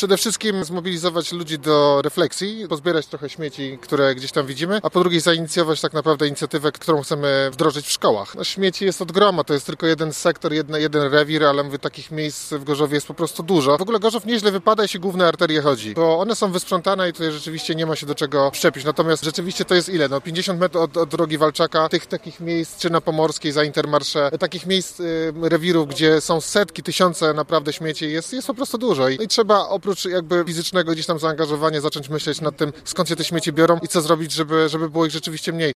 Przede wszystkim zmobilizować ludzi do refleksji, pozbierać trochę śmieci, które gdzieś tam widzimy, a po drugie zainicjować tak naprawdę inicjatywę, którą chcemy wdrożyć w szkołach. No, śmieci jest od groma, to jest tylko jeden sektor, jeden rewir, ale mówię, takich miejsc w Gorzowie jest po prostu dużo. W ogóle Gorzów nieźle wypada, jeśli główne arterie chodzi, bo one są wysprzątane i tutaj rzeczywiście nie ma się do czego przyczepić. Natomiast rzeczywiście to jest ile? 50 metrów od drogi Walczaka, tych takich miejsc, czy na Pomorskiej, za Intermarché, takich miejsc, rewirów, gdzie są setki, tysiące naprawdę śmieci, jest po prostu dużo. I trzeba oprócz jakby fizycznego gdzieś tam zaangażowania zacząć myśleć nad tym, skąd się te śmieci biorą i co zrobić, żeby było ich rzeczywiście mniej.